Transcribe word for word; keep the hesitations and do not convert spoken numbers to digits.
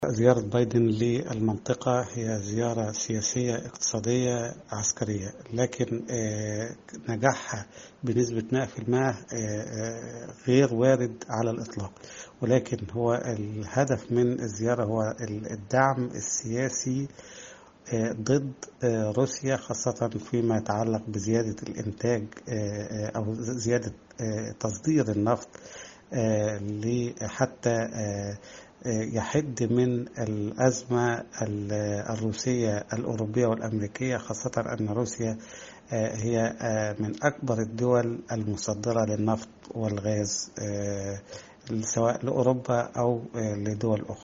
زيارة بايدن للمنطقة هي زيارة سياسية اقتصادية عسكرية، لكن نجاحها بنسبة مئة في المئة غير وارد على الإطلاق. ولكن هو الهدف من الزيارة هو الدعم السياسي ضد روسيا، خاصة فيما يتعلق بزيادة الإنتاج أو زيادة تصدير النفط حتى يحد من الأزمة الروسية الأوروبية والأمريكية، خاصة أن روسيا هي من أكبر الدول المصدرة للنفط والغاز سواء لأوروبا أو لدول أخرى.